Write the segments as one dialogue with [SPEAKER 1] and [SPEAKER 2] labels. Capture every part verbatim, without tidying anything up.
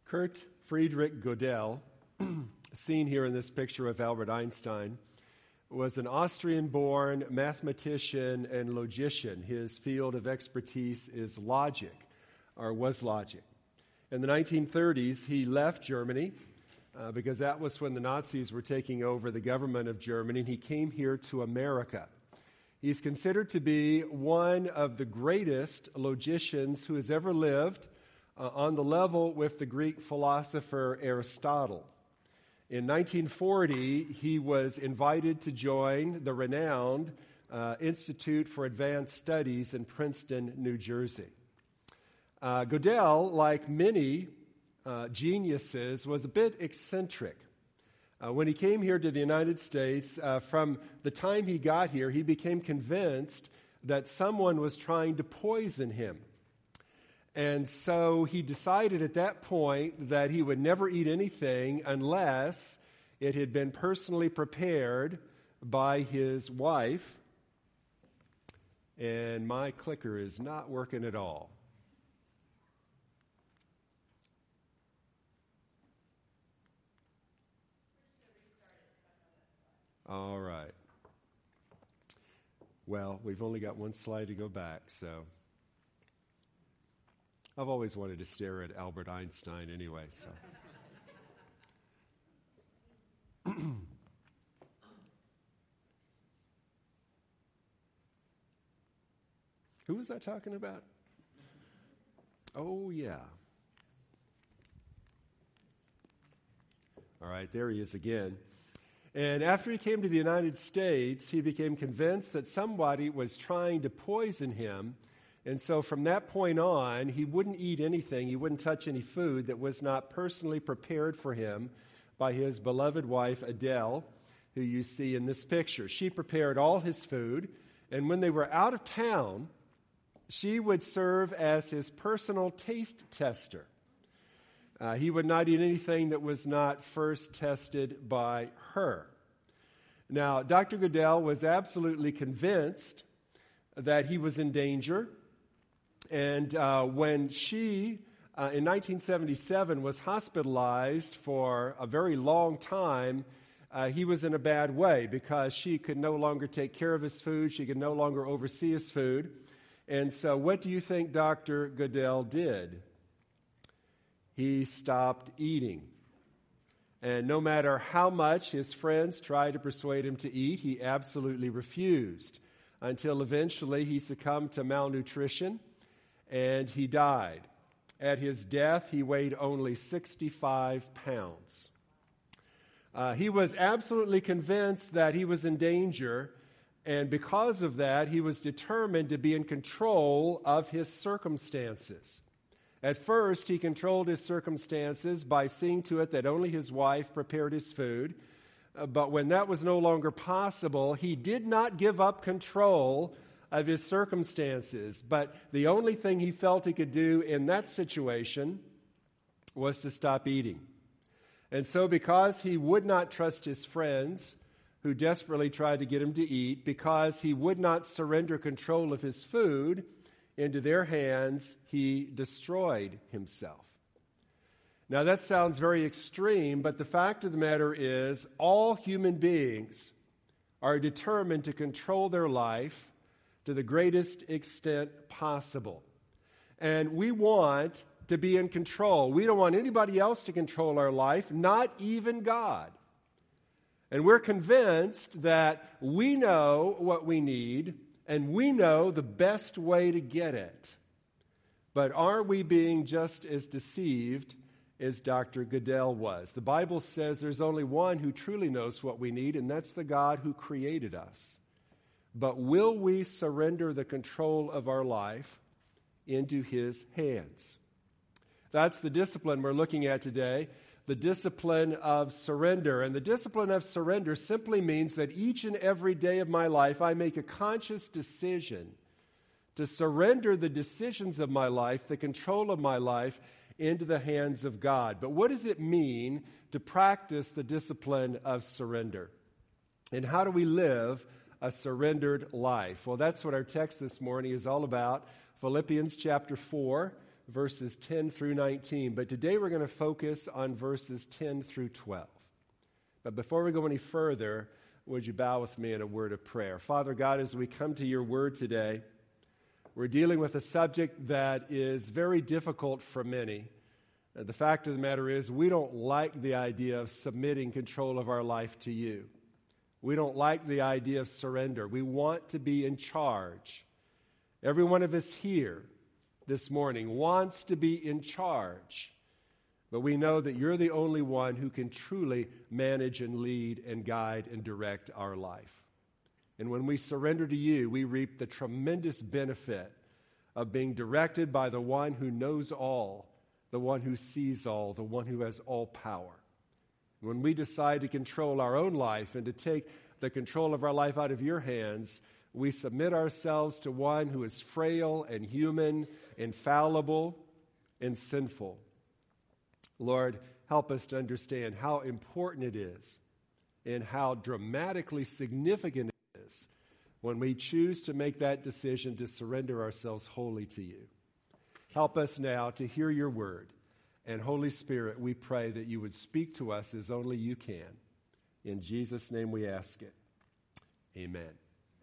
[SPEAKER 1] Kurt Friedrich Gödel, seen here in this picture of Albert Einstein, was an Austrian-born mathematician and logician. His field of expertise is logic, or was logic. In the nineteen thirties, he left Germany uh, because that was when the Nazis were taking over the government of Germany, and he came here to America. He's considered to be one of the greatest logicians who has ever lived, uh, on the level with the Greek philosopher Aristotle. In nineteen forty, he was invited to join the renowned uh, Institute for Advanced Studies in Princeton, New Jersey. Uh, Gödel, like many uh, geniuses, was a bit eccentric. Uh, when he came here to the United States, uh, from the time he got here, he became convinced that someone was trying to poison him. And so he decided at that point that he would never eat anything unless it had been personally prepared by his wife. And my clicker is not working at all. All right. Well, we've only got one slide to go back, so I've always wanted to stare at Albert Einstein anyway, so. Who was I talking about? Oh, yeah. All right, there he is again. And after he came to the United States, he became convinced that somebody was trying to poison him. And so from that point on, he wouldn't eat anything, he wouldn't touch any food that was not personally prepared for him by his beloved wife, Adele, who you see in this picture. She prepared all his food, and when they were out of town, she would serve as his personal taste tester. Uh, he would not eat anything that was not first tested by her. Now, Doctor Gödel was absolutely convinced that he was in danger. And uh, when she, uh, in nineteen seventy-seven, was hospitalized for a very long time, uh, he was in a bad way because she could no longer take care of his food. She could no longer oversee his food. And so what do you think Doctor Gödel did? He stopped eating. And no matter how much his friends tried to persuade him to eat, he absolutely refused, until eventually he succumbed to malnutrition and he died. At his death, he weighed only sixty-five pounds. Uh, he was absolutely convinced that he was in danger, and because of that, he was determined to be in control of his circumstances. At first, he controlled his circumstances by seeing to it that only his wife prepared his food. Uh, but when that was no longer possible, he did not give up control of his circumstances. But the only thing he felt he could do in that situation was to stop eating. And so because he would not trust his friends, who desperately tried to get him to eat, because he would not surrender control of his food into their hands, he destroyed himself. Now that sounds very extreme, but the fact of the matter is all human beings are determined to control their life to the greatest extent possible. And we want to be in control. We don't want anybody else to control our life, not even God. And we're convinced that we know what we need, and we know the best way to get it. But are we being just as deceived as Doctor Gödel was? The Bible says there's only one who truly knows what we need, and that's the God who created us. But will we surrender the control of our life into His hands? That's the discipline we're looking at today, the discipline of surrender. And the discipline of surrender simply means that each and every day of my life, I make a conscious decision to surrender the decisions of my life, the control of my life, into the hands of God. But what does it mean to practice the discipline of surrender? And how do we live a surrendered life? Well, that's what our text this morning is all about. Philippians chapter four, verses ten through nineteen, but today we're going to focus on verses ten through twelve. But before we go any further, would you bow with me in a word of prayer? Father God, as we come to your word today, we're dealing with a subject that is very difficult for many. Uh, the fact of the matter is, we don't like the idea of submitting control of our life to you. We don't like the idea of surrender. We want to be in charge. Every one of us here this morning wants to be in charge. But we know that you're the only one who can truly manage and lead and guide and direct our life. And when we surrender to you, we reap the tremendous benefit of being directed by the one who knows all, the one who sees all, the one who has all power. When we decide to control our own life and to take the control of our life out of your hands, we submit ourselves to one who is frail and human, infallible and sinful. Lord, help us to understand how important it is and how dramatically significant it is when we choose to make that decision to surrender ourselves wholly to you. Help us now to hear your word. And Holy Spirit, we pray that you would speak to us as only you can. In Jesus' name we ask it. Amen.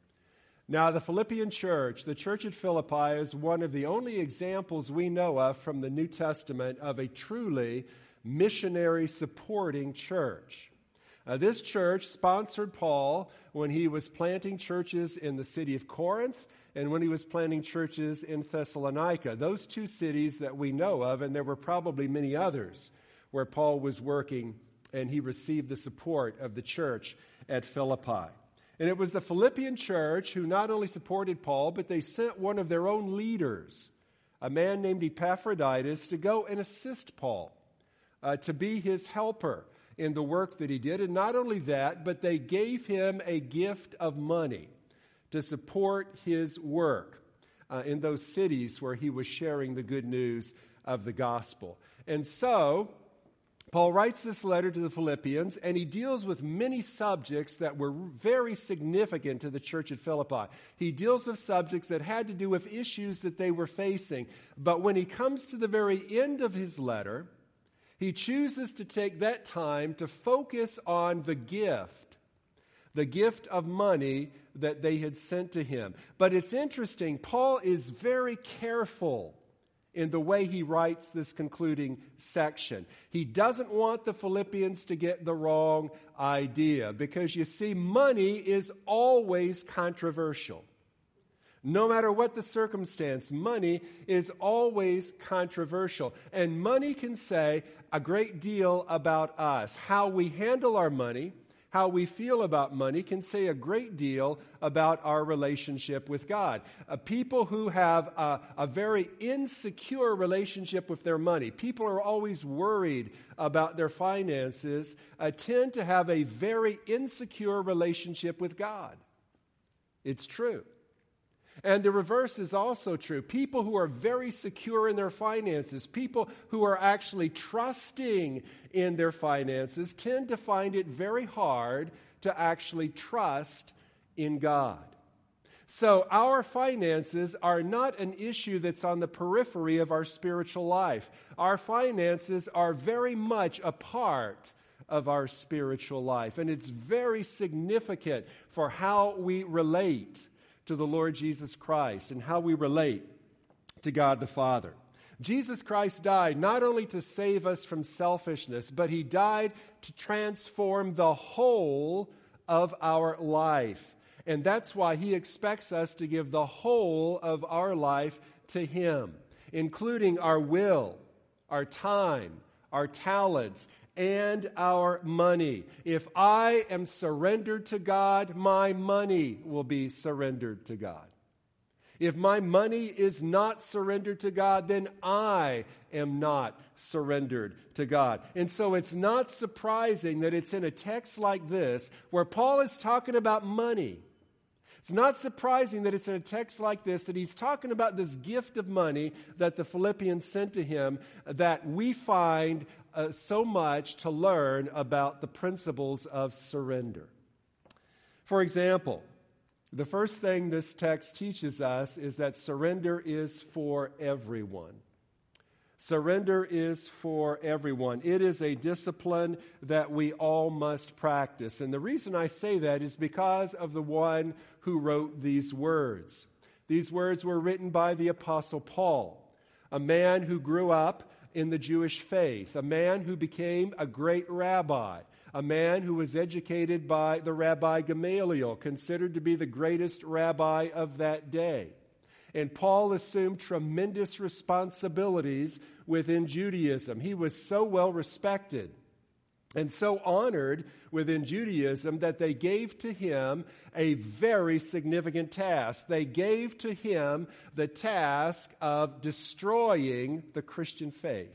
[SPEAKER 1] Now, the Philippian church, the church at Philippi, is one of the only examples we know of from the New Testament of a truly missionary supporting church. Uh, this church sponsored Paul when he was planting churches in the city of Corinth and when he was planting churches in Thessalonica. Those two cities that we know of, and there were probably many others where Paul was working and he received the support of the church at Philippi. And it was the Philippian church who not only supported Paul, but they sent one of their own leaders, a man named Epaphroditus, to go and assist Paul, uh, to be his helper in the work that he did. And not only that, but they gave him a gift of money to support his work uh, in those cities where he was sharing the good news of the gospel. And so Paul writes this letter to the Philippians, and he deals with many subjects that were very significant to the church at Philippi. He deals with subjects that had to do with issues that they were facing. But when he comes to the very end of his letter, he chooses to take that time to focus on the gift, the gift of money that they had sent to him. But it's interesting, Paul is very careful in the way he writes this concluding section. He doesn't want the Philippians to get the wrong idea, because you see, money is always controversial. No matter what the circumstance, money is always controversial. And money can say a great deal about us. How we handle our money, how we feel about money can say a great deal about our relationship with God. Uh, people who have a, a very insecure relationship with their money, people who are always worried about their finances, uh, tend to have a very insecure relationship with God. It's true. And the reverse is also true. People who are very secure in their finances, people who are actually trusting in their finances, tend to find it very hard to actually trust in God. So our finances are not an issue that's on the periphery of our spiritual life. Our finances are very much a part of our spiritual life, and it's very significant for how we relate to the Lord Jesus Christ and how we relate to God the Father. Jesus Christ died not only to save us from selfishness, but he died to transform the whole of our life. And that's why he expects us to give the whole of our life to him, including our will, our time, our talents, and our money. If I am surrendered to God, my money will be surrendered to God. If my money is not surrendered to God, then I am not surrendered to God. And so it's not surprising that it's in a text like this where Paul is talking about money. It's not surprising that it's in a text like this that he's talking about this gift of money that the Philippians sent to him, that we find uh, so much to learn about the principles of surrender. For example, the first thing this text teaches us is that surrender is for everyone. Surrender is for everyone. It is a discipline that we all must practice. And the reason I say that is because of the one who wrote these words. These words were written by the Apostle Paul, a man who grew up in the Jewish faith, a man who became a great rabbi, a man who was educated by the Rabbi Gamaliel, considered to be the greatest rabbi of that day. And Paul assumed tremendous responsibilities within Judaism. He was so well respected and so honored within Judaism that they gave to him a very significant task. They gave to him the task of destroying the Christian faith.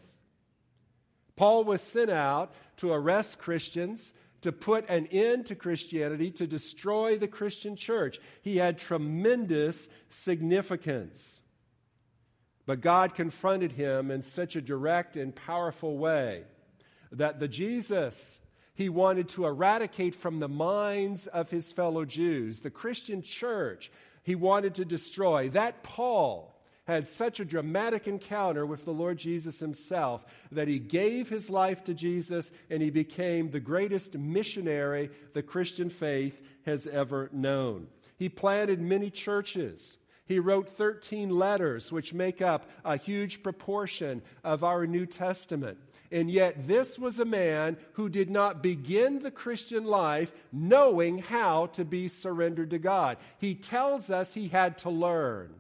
[SPEAKER 1] Paul was sent out to arrest Christians, to put an end to Christianity, to destroy the Christian church. He had tremendous significance. But God confronted him in such a direct and powerful way that the Jesus he wanted to eradicate from the minds of his fellow Jews, the Christian church, he wanted to destroy. That Paul had such a dramatic encounter with the Lord Jesus himself that he gave his life to Jesus and he became the greatest missionary the Christian faith has ever known. He planted many churches. He wrote thirteen letters, which make up a huge proportion of our New Testament. And yet this was a man who did not begin the Christian life knowing how to be surrendered to God. He tells us he had to learn.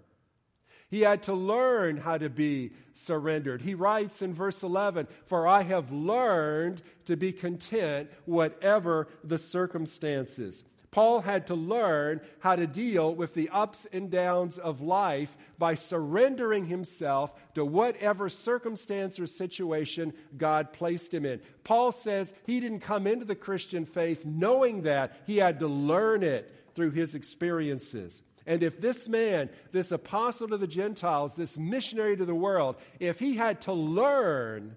[SPEAKER 1] He had to learn how to be surrendered. He writes in verse eleven, "For I have learned to be content whatever the circumstances." Paul had to learn how to deal with the ups and downs of life by surrendering himself to whatever circumstance or situation God placed him in. Paul says he didn't come into the Christian faith knowing that. He had to learn it through his experiences. And if this man, this apostle to the Gentiles, this missionary to the world, if he had to learn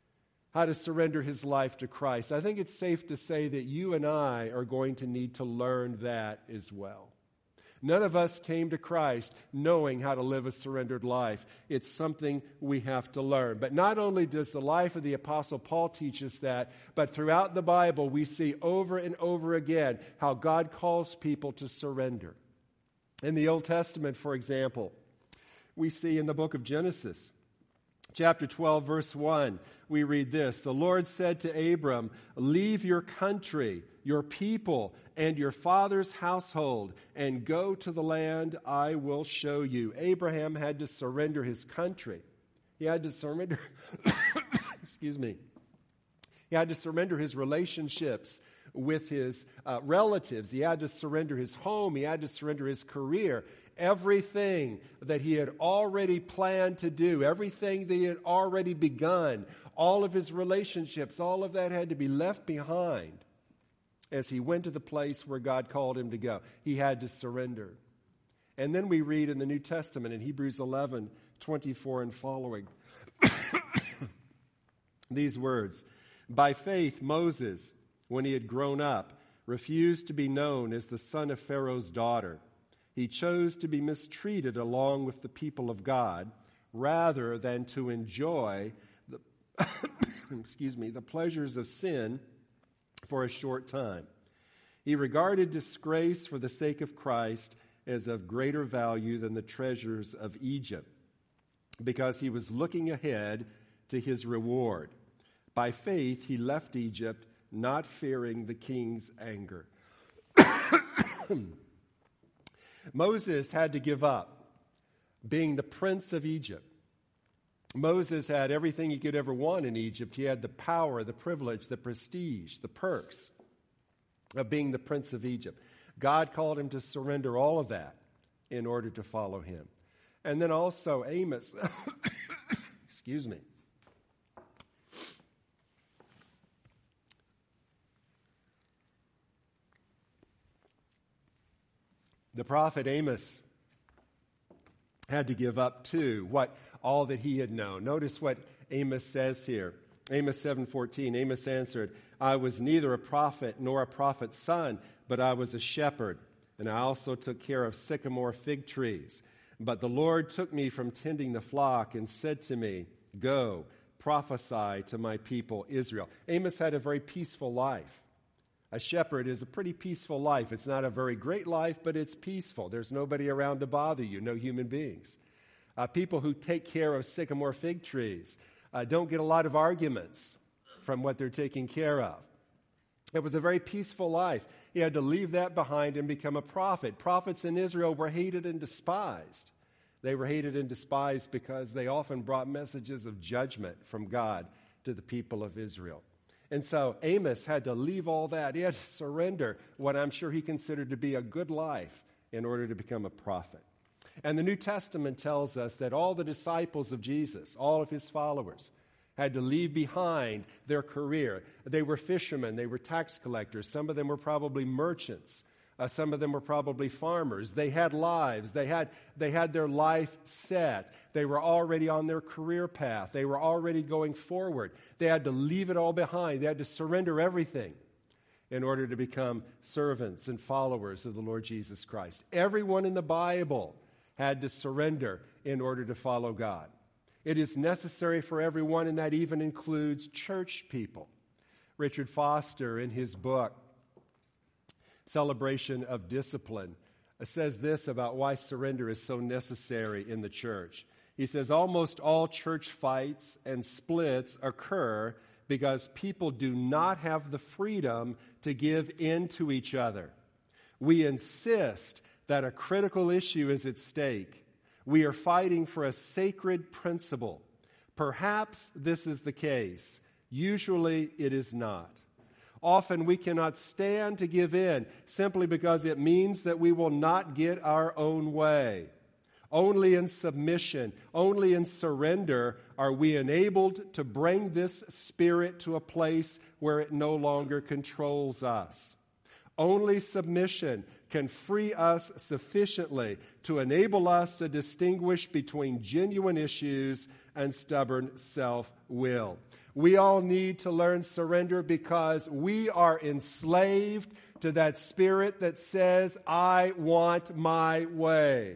[SPEAKER 1] how to surrender his life to Christ, I think it's safe to say that you and I are going to need to learn that as well. None of us came to Christ knowing how to live a surrendered life. It's something we have to learn. But not only does the life of the Apostle Paul teach us that, but throughout the Bible we see over and over again how God calls people to surrender. In the Old Testament, for example, we see in the book of Genesis, chapter twelve, verse one, we read this: "The Lord said to Abram, leave your country, your people, and your father's household, and go to the land I will show you." Abraham had to surrender his country. He had to surrender, excuse me, he had to surrender his relationships with his uh, relatives. He had to surrender his home. He had to surrender his career. Everything that he had already planned to do, everything that he had already begun, all of his relationships, all of that had to be left behind as he went to the place where God called him to go. He had to surrender. And then we read in the New Testament in Hebrews eleven, twenty-four and following these words: "By faith Moses, when he had grown up, refused to be known as the son of Pharaoh's daughter. He chose to be mistreated along with the people of God rather than to enjoy the, excuse me, the pleasures of sin for a short time. He regarded disgrace for the sake of Christ as of greater value than the treasures of Egypt, because he was looking ahead to his reward. By faith he left Egypt, not fearing the king's anger." Moses had to give up being the prince of Egypt. Moses had everything he could ever want in Egypt. He had the power, the privilege, the prestige, the perks of being the prince of Egypt. God called him to surrender all of that in order to follow him. And then also Amos, excuse me, the prophet Amos had to give up too what all that he had known. Notice what Amos says here. Amos seven fourteen. Amos answered, "I was neither a prophet nor a prophet's son, but I was a shepherd, and I also took care of sycamore fig trees. But the Lord took me from tending the flock and said to me, Go, prophesy to my people Israel. Amos had a very peaceful life. A shepherd is a pretty peaceful life. It's not a very great life, but it's peaceful. There's nobody around to bother you, no human beings. Uh, people who take care of sycamore fig trees uh, don't get a lot of arguments from what they're taking care of. It was a very peaceful life. He had to leave that behind and become a prophet. Prophets in Israel were hated and despised. They were hated and despised because they often brought messages of judgment from God to the people of Israel. And so Amos had to leave all that. He had to surrender what I'm sure he considered to be a good life in order to become a prophet. And the New Testament tells us that all the disciples of Jesus, all of his followers, had to leave behind their career. They were fishermen. They were tax collectors. Some of them were probably merchants. Uh, some of them were probably farmers. They had lives. They had, they had their life set. They were already on their career path. They were already going forward. They had to leave it all behind. They had to surrender everything in order to become servants and followers of the Lord Jesus Christ. Everyone in the Bible had to surrender in order to follow God. It is necessary for everyone, and that even includes church people. Richard Foster, in his book, Celebration of Discipline, says this about why surrender is so necessary in the church. He says, almost all church fights and splits occur because people do not have the freedom to give in to each other. We insist that a critical issue is at stake. We are fighting for a sacred principle. Perhaps this is the case. Usually it is not. Often we cannot stand to give in simply because it means that we will not get our own way. Only in submission, only in surrender are we enabled to bring this spirit to a place where it no longer controls us. Only submission can free us sufficiently to enable us to distinguish between genuine issues and stubborn self-will. We all need to learn surrender because we are enslaved to that spirit that says, I want my way.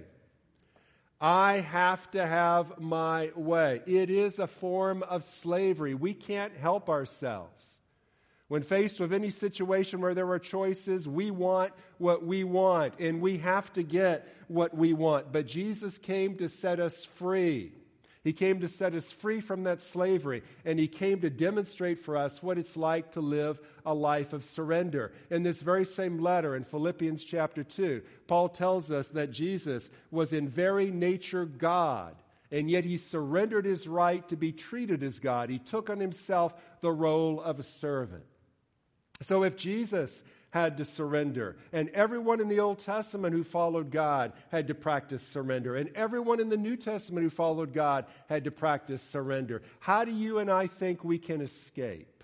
[SPEAKER 1] I have to have my way. It is a form of slavery. We can't help ourselves. When faced with any situation where there are choices, we want what we want, and we have to get what we want. But Jesus came to set us free. He came to set us free from that slavery, and he came to demonstrate for us what it's like to live a life of surrender. In this very same letter in Philippians chapter two, Paul tells us that Jesus was in very nature God, and yet he surrendered his right to be treated as God. He took on himself the role of a servant. So if Jesus had to surrender, and everyone in the Old Testament who followed God had to practice surrender, and everyone in the New Testament who followed God had to practice surrender, how do you and I think we can escape?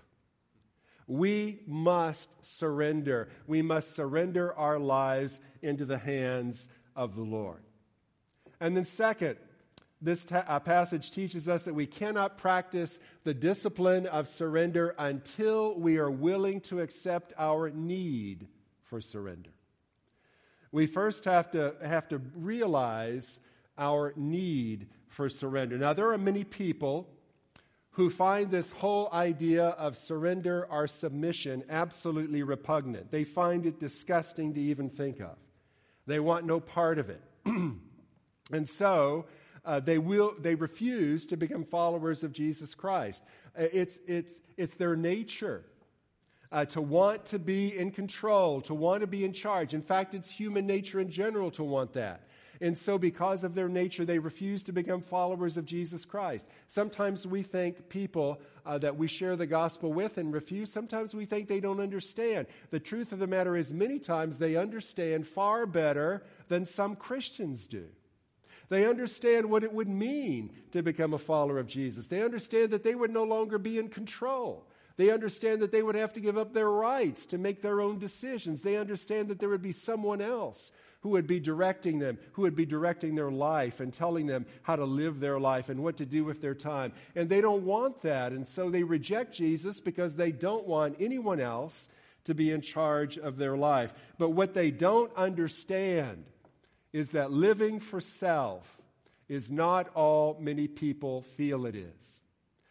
[SPEAKER 1] We must surrender. We must surrender our lives into the hands of the Lord. And then second, this ta- uh, passage teaches us that we cannot practice the discipline of surrender until we are willing to accept our need for surrender. We first have to have to realize our need for surrender. Now, there are many people who find this whole idea of surrender or submission absolutely repugnant. They find it disgusting to even think of. They want no part of it. And so Uh, they will. They refuse to become followers of Jesus Christ. Uh, it's it's it's their nature uh, to want to be in control, to want to be in charge. In fact, it's human nature in general to want that. And so, because of their nature, they refuse to become followers of Jesus Christ. Sometimes we think people uh, that we share the gospel with and refuse. Sometimes we think they don't understand. The truth of the matter is, many times they understand far better than some Christians do. They understand what it would mean to become a follower of Jesus. They understand that they would no longer be in control. They understand that they would have to give up their rights to make their own decisions. They understand that there would be someone else who would be directing them, who would be directing their life and telling them how to live their life and what to do with their time. And they don't want that. And so they reject Jesus because they don't want anyone else to be in charge of their life. But what they don't understand is that living for self is not all many people feel it is.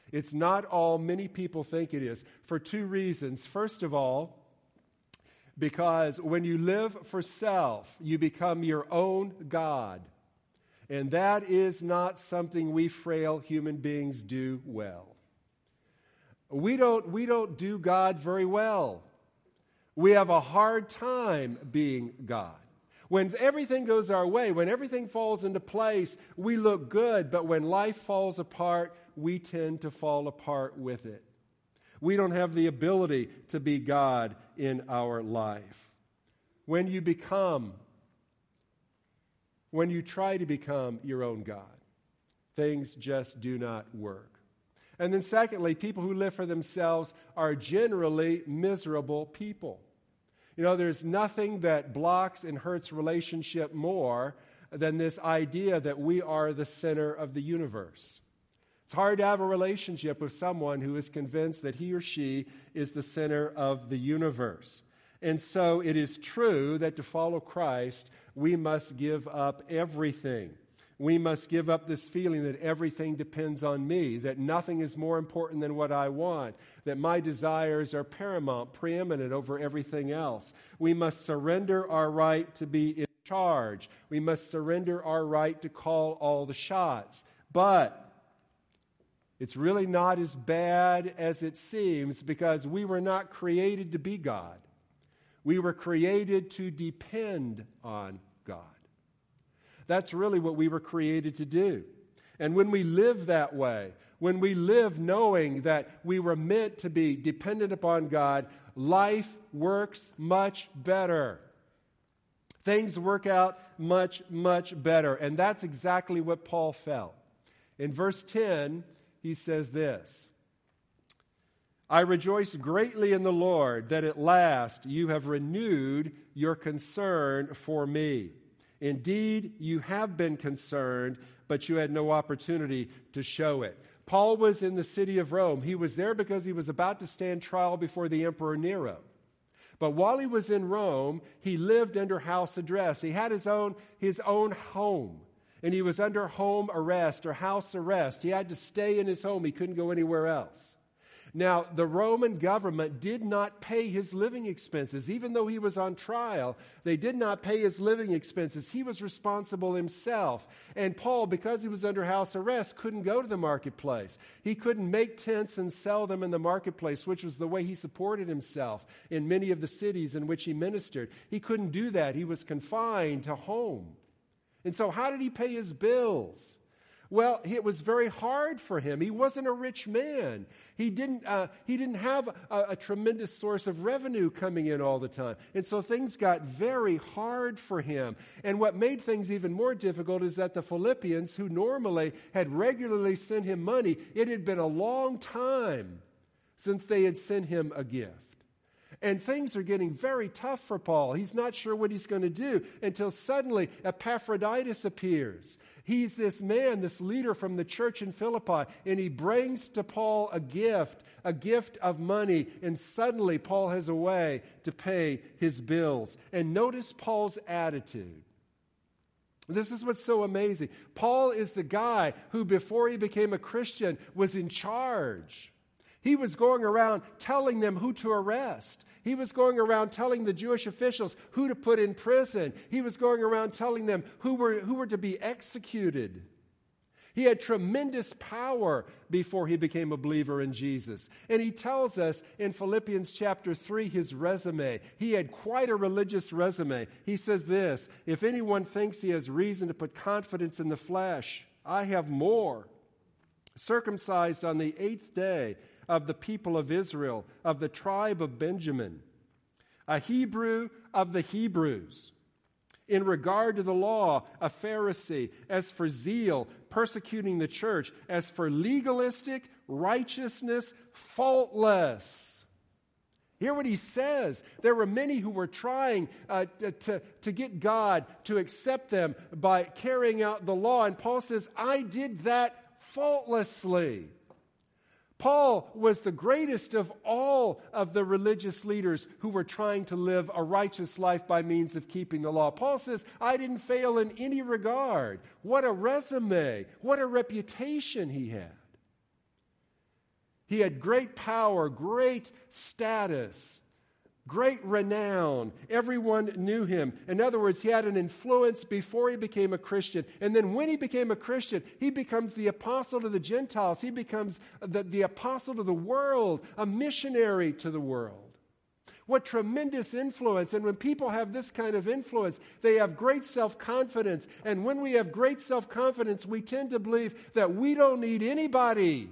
[SPEAKER 1] It's not all many people think it is, for two reasons. First of all, because when you live for self, you become your own God. And that is not something we frail human beings do well. We don't, we don't do God very well. We have a hard time being God. When everything goes our way, when everything falls into place, we look good, but when life falls apart, we tend to fall apart with it. We don't have the ability to be God in our life. When you become, when you try to become your own God, things just do not work. And then secondly, people who live for themselves are generally miserable people. You know, there's nothing that blocks and hurts relationship more than this idea that we are the center of the universe. It's hard to have a relationship with someone who is convinced that he or she is the center of the universe. And so it is true that to follow Christ, we must give up everything. We must give up this feeling that everything depends on me, that nothing is more important than what I want, that my desires are paramount, preeminent over everything else. We must surrender our right to be in charge. We must surrender our right to call all the shots. But it's really not as bad as it seems, because we were not created to be God. We were created to depend on God. That's really what we were created to do. And when we live that way, when we live knowing that we were meant to be dependent upon God, life works much better. Things work out much, much better. And that's exactly what Paul felt. In verse ten, he says this: I rejoice greatly in the Lord that at last you have renewed your concern for me. Indeed, you have been concerned, but you had no opportunity to show it. Paul was in the city of Rome. He was there because he was about to stand trial before the Emperor Nero. But while he was in Rome, he lived under house arrest. He had his own, his own home, and he was under home arrest or house arrest. He had to stay in his home. He couldn't go anywhere else. Now, the Roman government did not pay his living expenses. Even though he was on trial, they did not pay his living expenses. He was responsible himself. And Paul, because he was under house arrest, couldn't go to the marketplace. He couldn't make tents and sell them in the marketplace, which was the way he supported himself in many of the cities in which he ministered. He couldn't do that. He was confined to home. And so how did he pay his bills? Well, it was very hard for him. He wasn't a rich man. He didn't, uh, he didn't have a, a tremendous source of revenue coming in all the time. And so things got very hard for him. And what made things even more difficult is that the Philippians, who normally had regularly sent him money, it had been a long time since they had sent him a gift. And things are getting very tough for Paul. He's not sure what he's going to do until suddenly Epaphroditus appears. He's this man, this leader from the church in Philippi, and he brings to Paul a gift, a gift of money, and suddenly Paul has a way to pay his bills. And notice Paul's attitude. This is what's so amazing. Paul is the guy who, before he became a Christian, was in charge. He was going around telling them who to arrest. He was going around telling the Jewish officials who to put in prison. He was going around telling them who were, who were to be executed. He had tremendous power before he became a believer in Jesus. And he tells us in Philippians chapter three his resume. He had quite a religious resume. He says this: if anyone thinks he has reason to put confidence in the flesh, I have more. Circumcised on the eighth day of the people of Israel, of the tribe of Benjamin, a Hebrew of the Hebrews. In regard to the law, a Pharisee. As for zeal, persecuting the church. As for legalistic righteousness, faultless. Hear what he says. There were many who were trying uh, to, to get God to accept them by carrying out the law. And Paul says, I did that faultlessly. Paul was the greatest of all of the religious leaders who were trying to live a righteous life by means of keeping the law. Paul says, I didn't fail in any regard. What a resume. What a reputation he had. He had great power, great status, great renown. Everyone knew him. In other words, he had an influence before he became a Christian. And then when he became a Christian, he becomes the apostle to the Gentiles. He becomes the, the apostle to the world, a missionary to the world. What tremendous influence. And when people have this kind of influence, they have great self-confidence. And when we have great self-confidence, we tend to believe that we don't need anybody.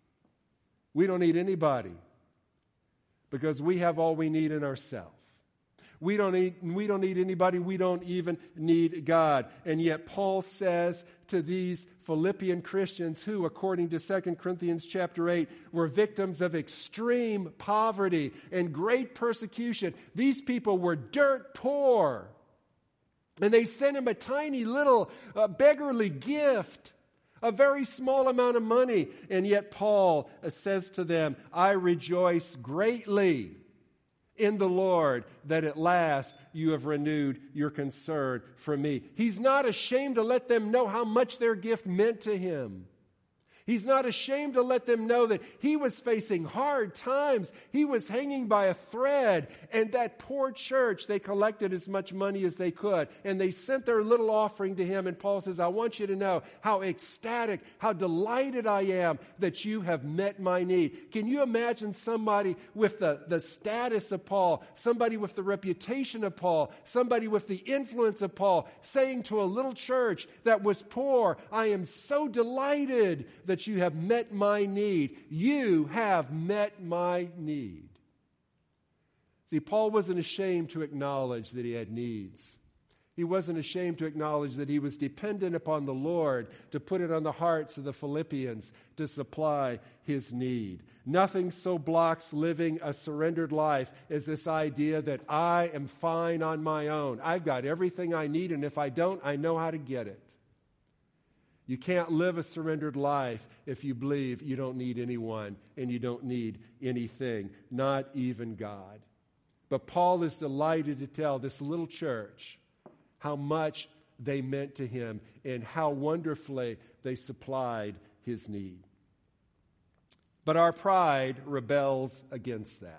[SPEAKER 1] We don't need anybody because we have all we need in ourselves. We don't need, we don't need anybody. We don't even need God. And yet Paul says to these Philippian Christians who, according to Second Corinthians chapter eight, were victims of extreme poverty and great persecution. These people were dirt poor. And they sent him a tiny little uh, beggarly gift, a very small amount of money. And yet Paul uh, says to them, I rejoice greatly in the Lord that at last you have renewed your concern for me. He's not ashamed to let them know how much their gift meant to him. He's not ashamed to let them know that he was facing hard times. He was hanging by a thread. And that poor church, they collected as much money as they could. And they sent their little offering to him. And Paul says, I want you to know how ecstatic, how delighted I am that you have met my need. Can you imagine somebody with the, the status of Paul, somebody with the reputation of Paul, somebody with the influence of Paul, saying to a little church that was poor, I am so delighted that that you have met my need. You have met my need. See, Paul wasn't ashamed to acknowledge that he had needs. He wasn't ashamed to acknowledge that he was dependent upon the Lord to put it on the hearts of the Philippians to supply his need. Nothing so blocks living a surrendered life as this idea that I am fine on my own. I've got everything I need, and if I don't, I know how to get it. You can't live a surrendered life if you believe you don't need anyone and you don't need anything, not even God. But Paul is delighted to tell this little church how much they meant to him and how wonderfully they supplied his need. But our pride rebels against that.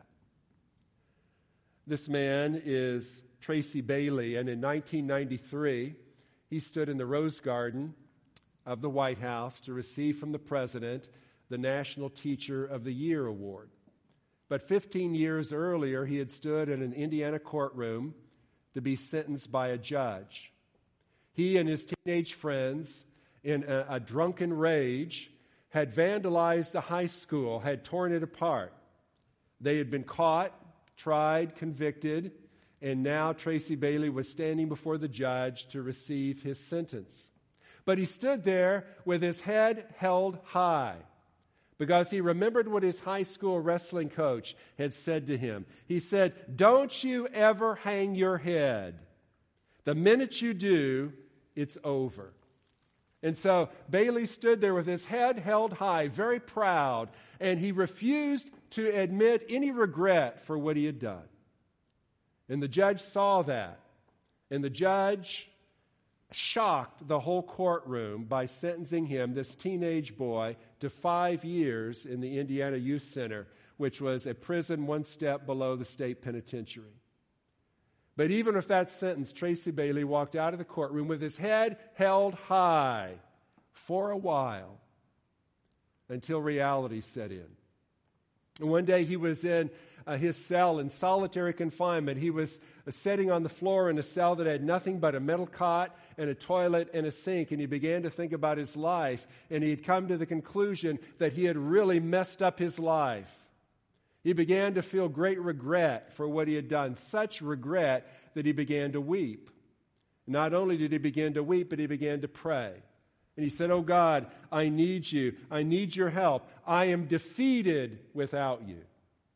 [SPEAKER 1] This man is Tracy Bailey, and in nineteen ninety-three, he stood in the Rose Garden of the White House to receive from the president the National Teacher of the Year award. But fifteen years earlier, he had stood in an Indiana courtroom to be sentenced by a judge. He and his teenage friends, in a, a drunken rage, had vandalized a high school, had torn it apart. They had been caught, tried, convicted, and now Tracy Bailey was standing before the judge to receive his sentence. But he stood there with his head held high because he remembered what his high school wrestling coach had said to him. He said, don't you ever hang your head. The minute you do, it's over. And so Bailey stood there with his head held high, very proud, and he refused to admit any regret for what he had done. And the judge saw that. And the judge shocked the whole courtroom by sentencing him, this teenage boy, to five years in the Indiana Youth Center, which was a prison one step below the state penitentiary. But even with that sentence, Tracy Bailey walked out of the courtroom with his head held high for a while until reality set in. And one day he was in uh, his cell in solitary confinement. He was uh, sitting on the floor in a cell that had nothing but a metal cot and a toilet and a sink, and he began to think about his life, and he had come to the conclusion that he had really messed up his life. He began to feel great regret for what he had done, such regret that he began to weep. Not only did he begin to weep, but he began to pray. And he said, oh God, I need you. I need your help. I am defeated without you.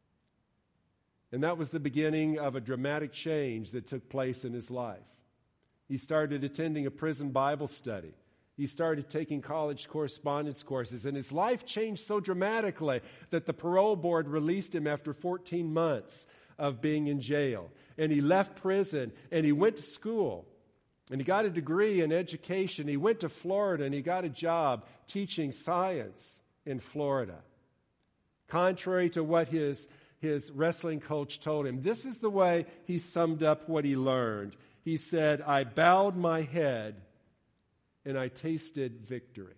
[SPEAKER 1] And that was the beginning of a dramatic change that took place in his life. He started attending a prison Bible study. He started taking college correspondence courses, and his life changed so dramatically that the parole board released him after fourteen months of being in jail. And he left prison, and he went to school, and he got a degree in education. He went to Florida, and he got a job teaching science in Florida. contrary to what his, his wrestling coach told him. This is the way he summed up what he learned. He said, I bowed my head and I tasted victory.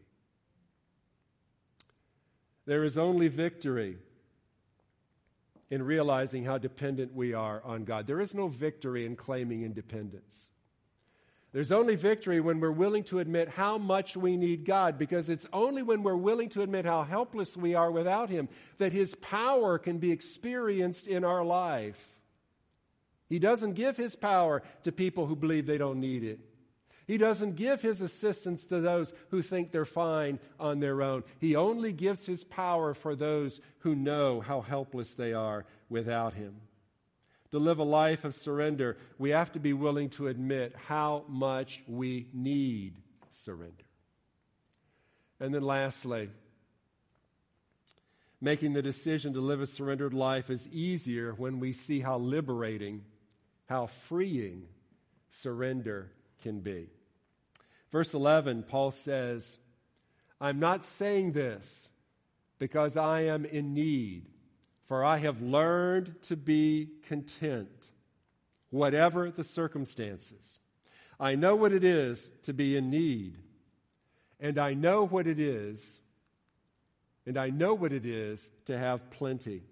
[SPEAKER 1] There is only victory in realizing how dependent we are on God. There is no victory in claiming independence. There's only victory when we're willing to admit how much we need God, because it's only when we're willing to admit how helpless we are without Him that His power can be experienced in our life. He doesn't give His power to people who believe they don't need it. He doesn't give His assistance to those who think they're fine on their own. He only gives His power for those who know how helpless they are without Him. To live a life of surrender, we have to be willing to admit how much we need surrender. And then lastly, making the decision to live a surrendered life is easier when we see how liberating, how freeing surrender can be. Verse eleven, Paul says, I'm not saying this because I am in need, for I have learned to be content, whatever the circumstances. I know what it is to be in need, and I know what it is, and I know what it is to have plenty.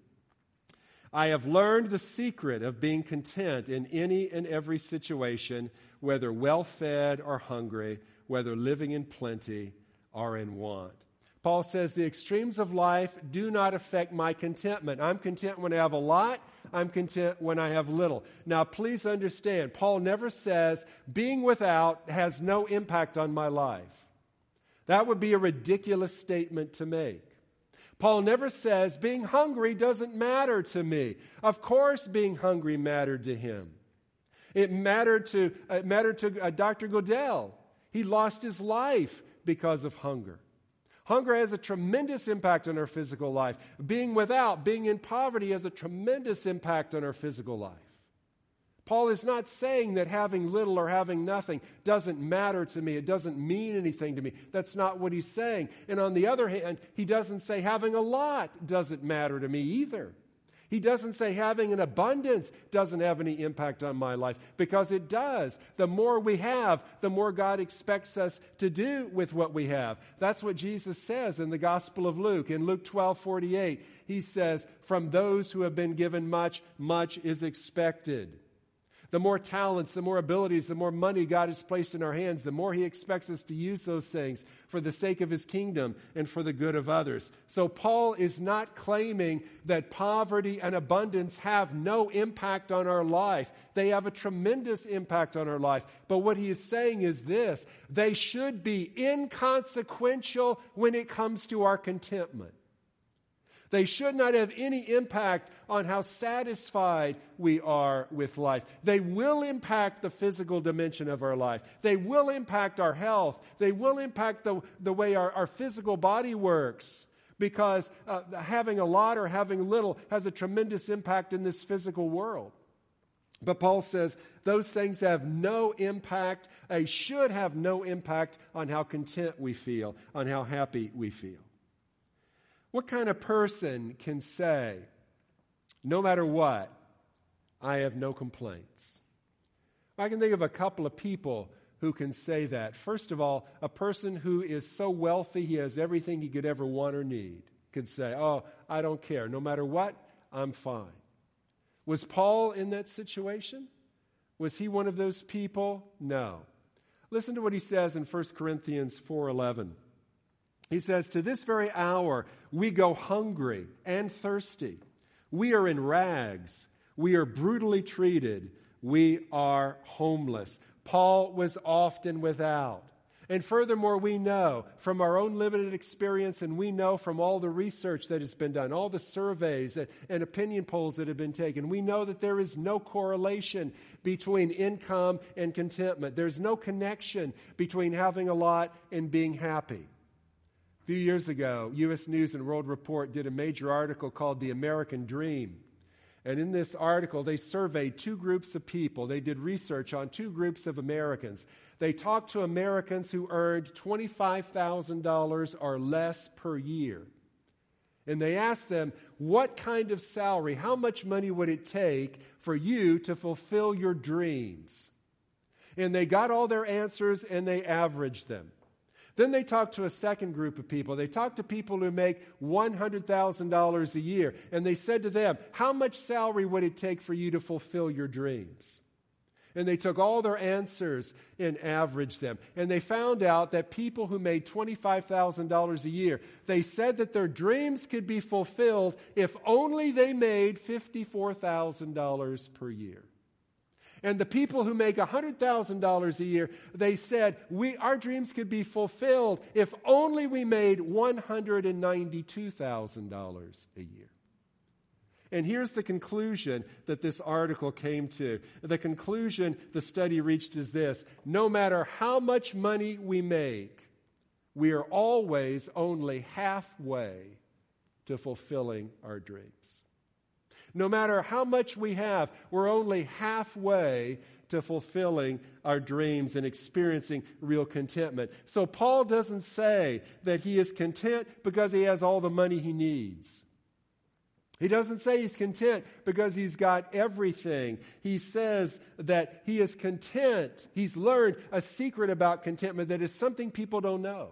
[SPEAKER 1] I have learned the secret of being content in any and every situation, whether well-fed or hungry, whether living in plenty or in want. Paul says the extremes of life do not affect my contentment. I'm content when I have a lot. I'm content when I have little. Now, please understand, Paul never says being without has no impact on my life. That would be a ridiculous statement to make. Paul never says being hungry doesn't matter to me. Of course being hungry mattered to him. It mattered to, it mattered to uh, Doctor Goodell. He lost his life because of hunger. Hunger has a tremendous impact on our physical life. Being without, being in poverty has a tremendous impact on our physical life. Paul is not saying that having little or having nothing doesn't matter to me. It doesn't mean anything to me. That's not what he's saying. And on the other hand, he doesn't say having a lot doesn't matter to me either. He doesn't say having an abundance doesn't have any impact on my life, because it does. The more we have, the more God expects us to do with what we have. That's what Jesus says in the Gospel of Luke. In Luke twelve forty-eight, he says, from those who have been given much, much is expected. The more talents, the more abilities, the more money God has placed in our hands, the more He expects us to use those things for the sake of His kingdom and for the good of others. So Paul is not claiming that poverty and abundance have no impact on our life. They have a tremendous impact on our life. But what he is saying is this: they should be inconsequential when it comes to our contentment. They should not have any impact on how satisfied we are with life. They will impact the physical dimension of our life. They will impact our health. They will impact the, the way our, our physical body works, because uh, having a lot or having little has a tremendous impact in this physical world. But Paul says those things have no impact. They should have no impact on how content we feel, on how happy we feel. What kind of person can say, no matter what, I have no complaints? I can think of a couple of people who can say that. First of all, a person who is so wealthy he has everything he could ever want or need could say, oh, I don't care. No matter what, I'm fine. Was Paul in that situation? Was he one of those people? No. Listen to what he says in First Corinthians four eleven. He says, to this very hour we go hungry and thirsty. We are in rags. We are brutally treated. We are homeless. Paul was often without. And furthermore, we know from our own limited experience, and we know from all the research that has been done, all the surveys and, and opinion polls that have been taken, we know that there is no correlation between income and contentment. There's no connection between having a lot and being happy. A few years ago, U S News and World Report did a major article called The American Dream. And in this article, they surveyed two groups of people. They did research on two groups of Americans. They talked to Americans who earned twenty-five thousand dollars or less per year. And they asked them, what kind of salary, how much money would it take for you to fulfill your dreams? And they got all their answers and they averaged them. Then they talked to a second group of people. They talked to people who make one hundred thousand dollars a year. And they said to them, how much salary would it take for you to fulfill your dreams? And they took all their answers and averaged them. And they found out that people who made twenty-five thousand dollars a year, they said that their dreams could be fulfilled if only they made fifty-four thousand dollars per year. And the people who make one hundred thousand dollars a year, they said, we, our dreams could be fulfilled if only we made one hundred ninety-two thousand dollars a year. And here's the conclusion that this article came to. The conclusion the study reached is this: no matter how much money we make, we are always only halfway to fulfilling our dreams. No matter how much we have, we're only halfway to fulfilling our dreams and experiencing real contentment. So Paul doesn't say that he is content because he has all the money he needs. He doesn't say he's content because he's got everything. He says that he is content. He's learned a secret about contentment that is something people don't know.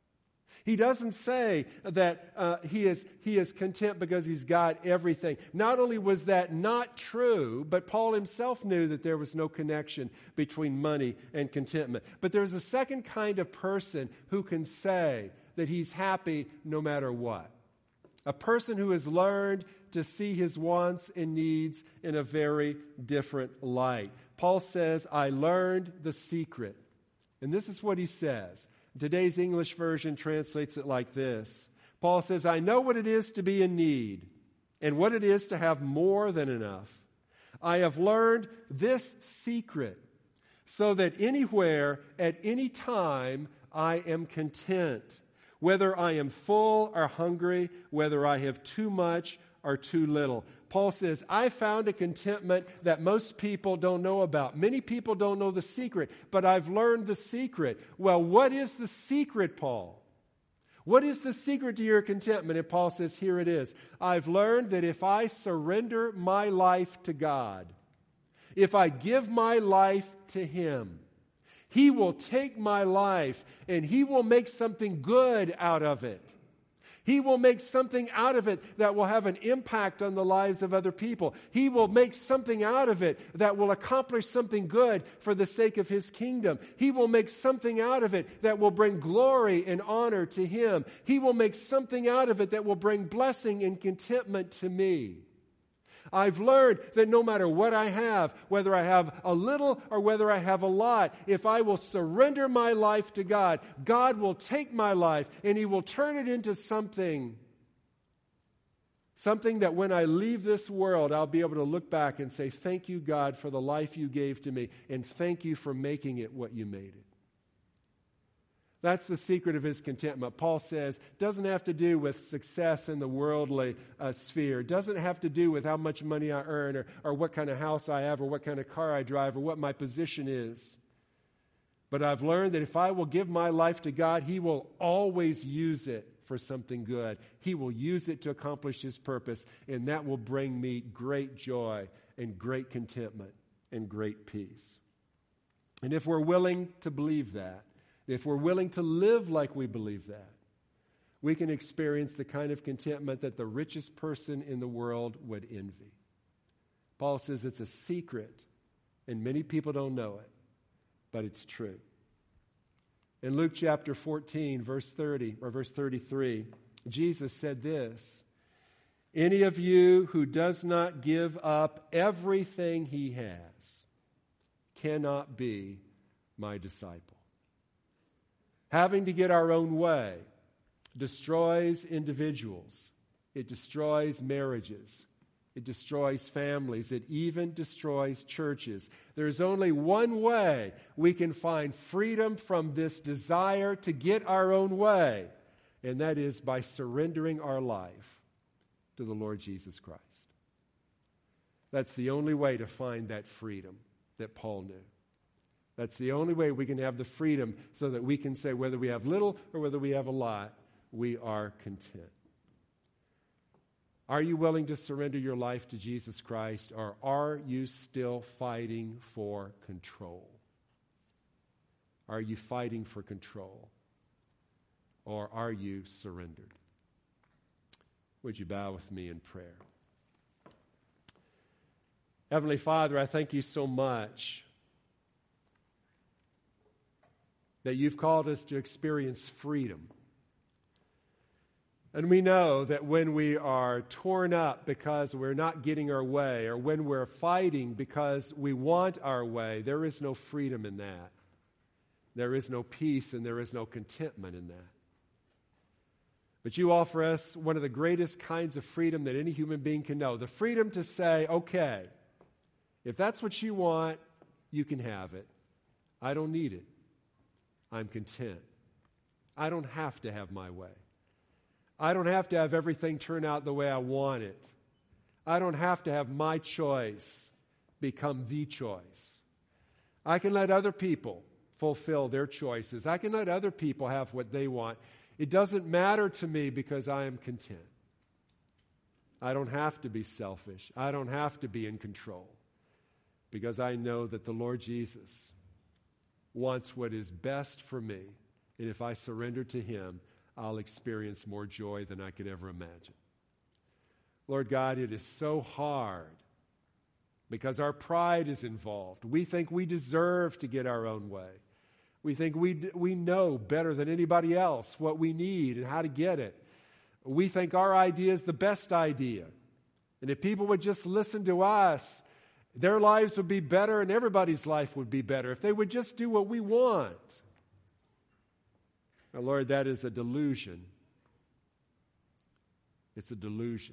[SPEAKER 1] He doesn't say that uh, he is he is content because he's got everything. Not only was that not true, but Paul himself knew that there was no connection between money and contentment. But there's a second kind of person who can say that he's happy no matter what. A person who has learned to see his wants and needs in a very different light. Paul says, I learned the secret. And this is what he says. Today's English version translates it like this. Paul says, I know what it is to be in need and what it is to have more than enough. I have learned this secret so that anywhere, at any time, I am content. Whether I am full or hungry, whether I have too much or too little. Paul says, I found a contentment that most people don't know about. Many people don't know the secret, but I've learned the secret. Well, what is the secret, Paul? What is the secret to your contentment? And Paul says, here it is. I've learned that if I surrender my life to God, if I give my life to Him, He will take my life and He will make something good out of it. He will make something out of it that will have an impact on the lives of other people. He will make something out of it that will accomplish something good for the sake of His kingdom. He will make something out of it that will bring glory and honor to Him. He will make something out of it that will bring blessing and contentment to me. I've learned that no matter what I have, whether I have a little or whether I have a lot, if I will surrender my life to God, God will take my life and He will turn it into something, something that when I leave this world, I'll be able to look back and say, thank you, God, for the life you gave to me, and thank you for making it what you made it. That's the secret of his contentment. Paul says it doesn't have to do with success in the worldly uh, sphere. It doesn't have to do with how much money I earn or, or what kind of house I have or what kind of car I drive or what my position is. But I've learned that if I will give my life to God, He will always use it for something good. He will use it to accomplish His purpose, and that will bring me great joy and great contentment and great peace. And if we're willing to believe that, if we're willing to live like we believe that, we can experience the kind of contentment that the richest person in the world would envy. Paul says it's a secret, and many people don't know it, but it's true. In Luke chapter fourteen, verse thirty, or verse thirty-three, Jesus said this, any of you who does not give up everything he has cannot be my disciple. Having to get our own way destroys individuals. It destroys marriages. It destroys families. It even destroys churches. There's only one way we can find freedom from this desire to get our own way, and that is by surrendering our life to the Lord Jesus Christ. That's the only way to find that freedom that Paul knew. That's the only way we can have the freedom so that we can say whether we have little or whether we have a lot, we are content. Are you willing to surrender your life to Jesus Christ, or are you still fighting for control? Are you fighting for control, or are you surrendered? Would you bow with me in prayer? Heavenly Father, I thank you so much that you've called us to experience freedom. And we know that when we are torn up because we're not getting our way, or when we're fighting because we want our way, there is no freedom in that. There is no peace and there is no contentment in that. But you offer us one of the greatest kinds of freedom that any human being can know. The freedom to say, okay, if that's what you want, you can have it. I don't need it. I'm content. I don't have to have my way. I don't have to have everything turn out the way I want it. I don't have to have my choice become the choice. I can let other people fulfill their choices. I can let other people have what they want. It doesn't matter to me because I am content. I don't have to be selfish. I don't have to be in control because I know that the Lord Jesus wants what is best for me. And if I surrender to Him, I'll experience more joy than I could ever imagine. Lord God, it is so hard because our pride is involved. We think we deserve to get our own way. We think we we know better than anybody else what we need and how to get it. We think our idea is the best idea. And if people would just listen to us, their lives would be better and everybody's life would be better if they would just do what we want. Now, Lord, that is a delusion. It's a delusion.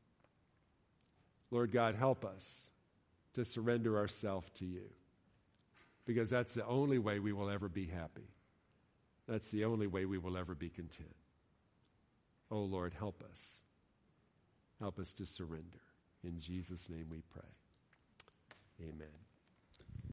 [SPEAKER 1] Lord God, help us to surrender ourselves to you, because that's the only way we will ever be happy. That's the only way we will ever be content. Oh, Lord, help us. Help us to surrender. In Jesus' name we pray. Amen.